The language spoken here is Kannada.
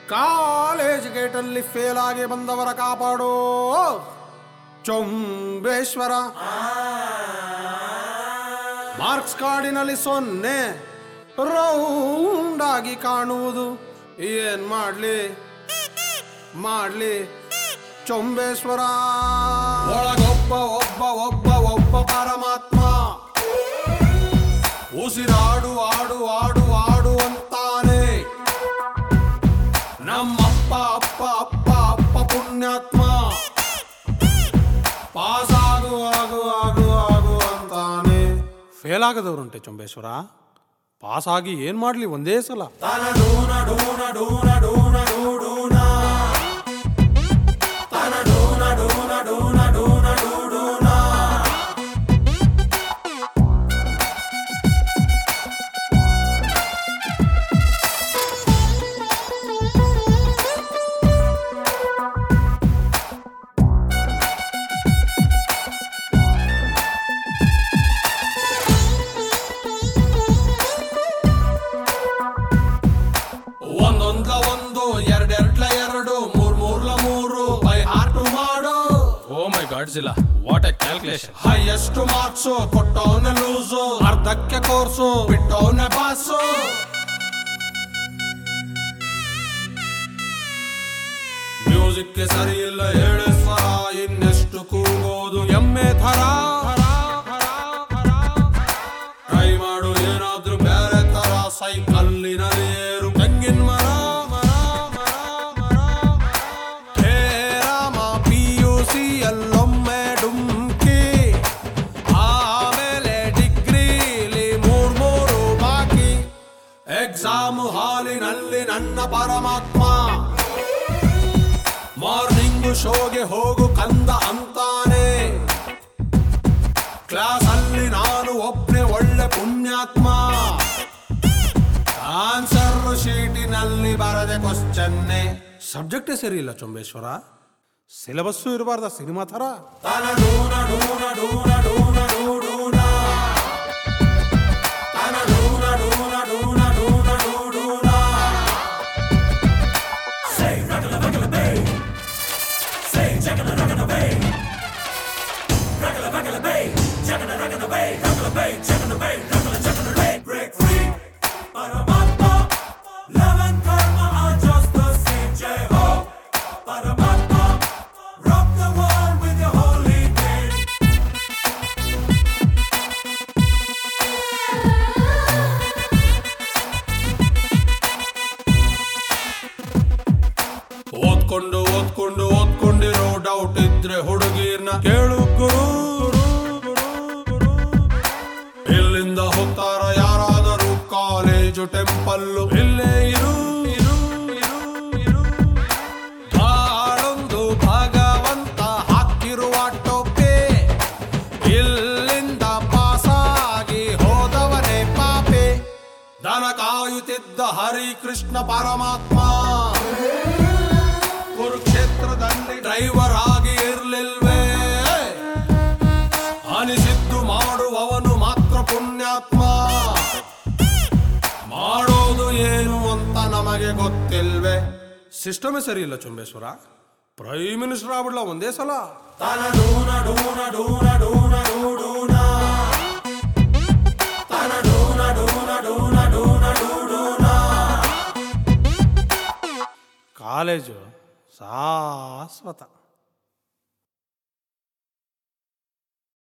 ಕಾಲೇಜ್ ಗೇಟಲ್ಲಿ ಫೇಲ್ ಆಗಿ ಬಂದವರ ಕಾಪಾಡೋ ಚೊಂಬೇಶ್ವರ. ಮಾರ್ಕ್ಸ್ ಕಾರ್ಡಿನಲ್ಲಿ 0 ರೌಂಡ್ ಆಗಿ ಕಾಣುವುದು. ಏನ್ ಮಾಡ್ಲಿ ಚೊಂಬೇಶ್ವರ. ಒಳಗೊಬ್ಬ ಒಬ್ಬ ಒಬ್ಬ ಒಬ್ಬ ಪರಮಾತ್ಮ, ಉಸಿರಾಡು ಆಡು ಆಡು ಆಡು ಅಂತಾನೆ. ನಮ್ಮಪ್ಪ ಅಪ್ಪ ಅಪ್ಪ ಅಪ್ಪ ಪುಣ್ಯಾತ್ಮ, ಪಾಸ್ ಆಗು ಆಗು ಆಗು ಆಗು ಅಂತಾನೆ. ಫೇಲ್ ಆಗದವ್ರುಂಟೆ ಚೊಂಬೇಶ್ವರ, ಪಾಸ್ ಆಗಿ ಏನ್ ಮಾಡ್ಲಿ ಒಂದೇ ಸಲ. ತನಡೂನ ಡೂನ ಡೂನ ಡೂನ ಡೂಡೂನ, ತನಡೂನ ಡೂನ ಡೂನ ಡೂನ ಡೂಡೂನ. ಒಂದೊಂದ್ಲ ಒಂದು, ಎರಡೆರಡ್ಲ ಎರಡು, ಮೂರ್ಲ ಮೂರು, ಬೈ ಹಾರ್ಟ್ ಮಾಡು. ಓ ಮೈ ಗಾಡ್ ಜಿಲ್ಲಾ, what a calculation. Highest marks ಕೊಟ್ಟವನ ಲೂಸು, ಅರ್ಧಕ್ಕೆ ಕೋರ್ಸು ಬಿಟ್ಟವನ ಬಾಸು. ಮ್ಯೂಸಿಕ್ಗೆ ಸರಿ ಇಲ್ಲ ಹೇಳಿ ಸ್ವರ, ಇನ್ನೆಷ್ಟು ಕೂಗೋದು ಎಮ್ಮೆ ಥರ. ಟ್ರೈ ಮಾಡು ಏನಾದ್ರೂ ಬೇರೆ ತರ, ಸೈಕಲ್ಲಿನಲ್ಲಿ ಏರು ತೆಂಗಿನ ಮರ. ಹೇ ರಾಮ PUC ಅಲ್ಲೊಮ್ಮೆ ಡುಮ್ಕಿ, ಆಮೇಲೆ ಡಿಗ್ರಿಲಿ ಮೂರು ಬಾಕಿ. ಎಕ್ಸಾಮ್ ಹಾಲಿನಲ್ಲಿ ನನ್ನ ಪರಮಾತ್ಮ, ಮಾರ್ನಿಂಗು ಶೋಗೆ ಹೋಗು ಕಂದ ಅಂತಾನೆ. ಕ್ಲಾಸ್ ಅಲ್ಲಿ ನಾನು ಒಬ್ನೇ ಒಳ್ಳೆ ಪುಣ್ಯಾತ್ಮ, ಆನ್ಸರ್ ಶೀಟಿನಲ್ಲಿ ಬರದೆ ಕ್ವಶ್ಚನ್ನೇ. ಸಬ್ಜೆಕ್ಟೇ ಸರಿ ಇಲ್ಲ ಚೊಂಬೇಶ್ವರ, ಸಿಲೆಬಸ್ಸು ಇರಬಾರ್ದ ಸಿನಿಮಾ ಥರ. ತನಡೂನ ಡೂನ ಡೂನ ಡೂನ ಡೂಡೂನ, ತನಡೂನ ಡೂನ ಡೂನ ಡೂನ ಡೂಡೂನ. Say ragala ragala bay, say jagala ragala bay, ragala ragala bay, jagala ragala bay, ragala bay, jagala bay, ragala jagala bay. Break free, Paramatma, love and karma are just the same. Jai ho, Paramatma, rock the world with your holy name. ಓದ್ಕೊಂಡು ಓದ್ಕೊಂಡು ಓದ್ಕೊಂಡಿರೋ ಡೌಟ್ ಇದ್ರೆ ಹುಡುಗಿರ್ನ ಕೇಳು ಗುರು. ಇಲ್ಲಿಂದ ಹೋಗ್ತಾರ ಯಾರಾದರೂ ಕಾಲೇಜು ಟೆಂಪಲ್ಲು, ಇಲ್ಲೇ ಇರು. ಬಾಳೊಂದು ಭಗವಂತ ಹಾಕಿರುವ ಟೋಪೆ, ಇಲ್ಲಿಂದ ಪಾಸಾಗಿ ಹೋದವನೇ ಪಾಪೆ. ದನ ಕಾಯುತ್ತಿದ್ದ ಹರಿಕೃಷ್ಣ ಪರಮಾತ್ಮ, ಕುರುಕ್ಷೇತ್ರದಲ್ಲಿ ಡ್ರೈವರ್ ಆಗಿ ಇರ್ಲಿಲ್ವೇ. ಅನಿಸಿದ್ದು ಮಾಡುವವನು ಮಾತ್ರ ಪುಣ್ಯಾತ್ಮ, ಮಾಡೋದು ಏನು ಅಂತ ನಮಗೆ ಗೊತ್ತಿಲ್ವೇ. ಸಿಸ್ಟಮೇ ಸರಿ ಇಲ್ಲ ಚೊಂಬೇಶ್ವರ, ಪ್ರೈಮ್ ಮಿನಿಸ್ಟರ್ ಆಗ್ಬಿಡ್ಲ ಒಂದೇ ಸಲ. ತನಡೂನ ಡೂನ ಡೂನ ಡೂನ ಡೂಡೂನ, ತನಡೂನ ಡೂನ ಡೂನ ಡೂನ ಡೂಡೂನ. ಕಾಲೇಜು ಶಾಶ್ವತ.